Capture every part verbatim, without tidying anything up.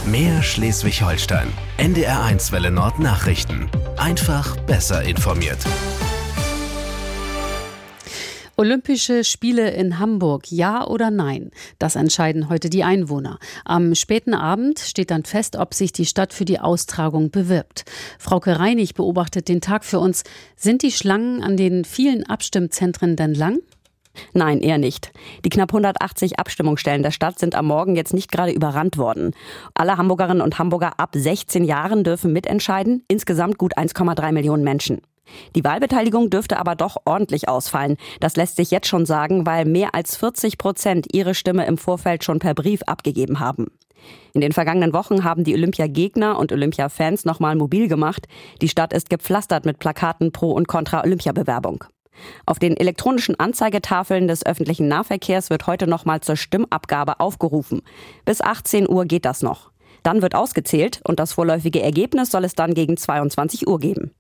Mehr Schleswig-Holstein. N D R eins Welle Nord Nachrichten. Einfach besser informiert. Olympische Spiele in Hamburg, ja oder nein? Das entscheiden heute die Einwohner. Am späten Abend steht dann fest, ob sich die Stadt für die Austragung bewirbt. Frauke Reinig beobachtet den Tag für uns. Sind die Schlangen an den vielen Abstimmzentren denn lang? Nein, eher nicht. Die knapp hundertachtzig Abstimmungsstellen der Stadt sind am Morgen jetzt nicht gerade überrannt worden. Alle Hamburgerinnen und Hamburger ab sechzehn Jahren dürfen mitentscheiden, insgesamt gut eins Komma drei Millionen Menschen. Die Wahlbeteiligung dürfte aber doch ordentlich ausfallen. Das lässt sich jetzt schon sagen, weil mehr als vierzig Prozent ihre Stimme im Vorfeld schon per Brief abgegeben haben. In den vergangenen Wochen haben die Olympiagegner und Olympia-Fans nochmal mobil gemacht. Die Stadt ist gepflastert mit Plakaten pro und contra Olympiabewerbung. Auf den elektronischen Anzeigetafeln des öffentlichen Nahverkehrs wird heute nochmal zur Stimmabgabe aufgerufen. Bis achtzehn Uhr geht das noch. Dann wird ausgezählt und das vorläufige Ergebnis soll es dann gegen zweiundzwanzig Uhr geben.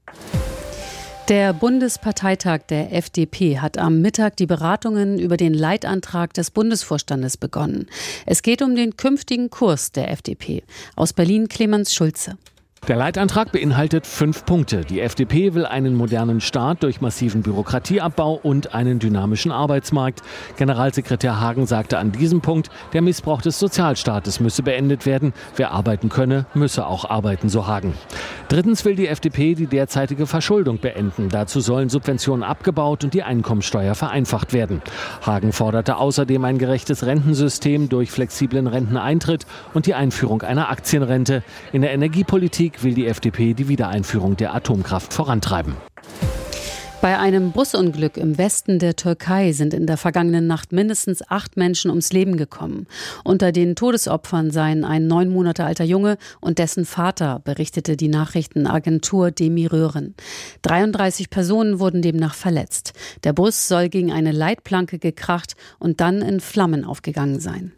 Der Bundesparteitag der F D P hat am Mittag die Beratungen über den Leitantrag des Bundesvorstandes begonnen. Es geht um den künftigen Kurs der F D P. Aus Berlin Clemens Schulze. Der Leitantrag beinhaltet fünf Punkte. Die F D P will einen modernen Staat durch massiven Bürokratieabbau und einen dynamischen Arbeitsmarkt. Generalsekretär Hagen sagte an diesem Punkt, der Missbrauch des Sozialstaates müsse beendet werden. Wer arbeiten könne, müsse auch arbeiten, so Hagen. Drittens will die F D P die derzeitige Verschuldung beenden. Dazu sollen Subventionen abgebaut und die Einkommensteuer vereinfacht werden. Hagen forderte außerdem ein gerechtes Rentensystem durch flexiblen Renteneintritt und die Einführung einer Aktienrente. In der Energiepolitik will die F D P die Wiedereinführung der Atomkraft vorantreiben. Bei einem Busunglück im Westen der Türkei sind in der vergangenen Nacht mindestens acht Menschen ums Leben gekommen. Unter den Todesopfern seien ein neun Monate alter Junge und dessen Vater, berichtete die Nachrichtenagentur Demirören. dreiunddreißig Personen wurden demnach verletzt. Der Bus soll gegen eine Leitplanke gekracht und dann in Flammen aufgegangen sein.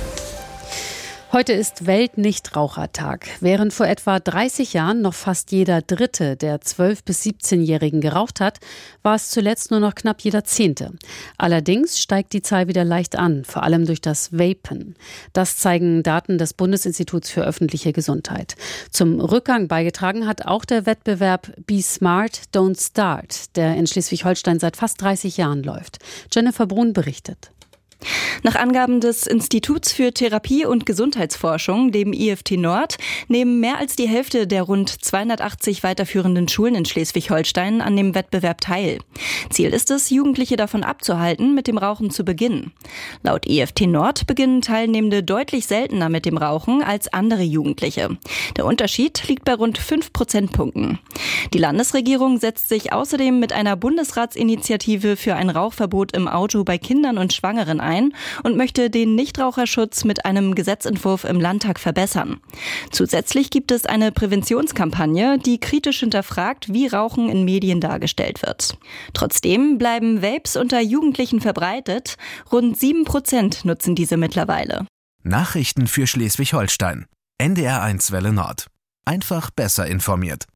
Heute ist Welt-Nichtrauchertag. Während vor etwa dreißig Jahren noch fast jeder Dritte der zwölf- bis siebzehnjährigen geraucht hat, war es zuletzt nur noch knapp jeder Zehnte. Allerdings steigt die Zahl wieder leicht an, vor allem durch das Vapen. Das zeigen Daten des Bundesinstituts für öffentliche Gesundheit. Zum Rückgang beigetragen hat auch der Wettbewerb Be Smart, Don't Start, der in Schleswig-Holstein seit fast dreißig Jahren läuft. Jennifer Brun berichtet. Nach Angaben des Instituts für Therapie- und Gesundheitsforschung, dem I F T Nord, nehmen mehr als die Hälfte der rund zweihundertachtzig weiterführenden Schulen in Schleswig-Holstein an dem Wettbewerb teil. Ziel ist es, Jugendliche davon abzuhalten, mit dem Rauchen zu beginnen. Laut I F T Nord beginnen Teilnehmende deutlich seltener mit dem Rauchen als andere Jugendliche. Der Unterschied liegt bei rund fünf Prozentpunkten. Die Landesregierung setzt sich außerdem mit einer Bundesratsinitiative für ein Rauchverbot im Auto bei Kindern und Schwangeren ein und möchte den Nichtraucherschutz mit einem Gesetzentwurf im Landtag verbessern. Zusätzlich gibt es eine Präventionskampagne, die kritisch hinterfragt, wie Rauchen in Medien dargestellt wird. Trotzdem bleiben Vapes unter Jugendlichen verbreitet. Rund sieben Prozent nutzen diese mittlerweile. Nachrichten für Schleswig-Holstein. N D R eins Welle Nord. Einfach besser informiert.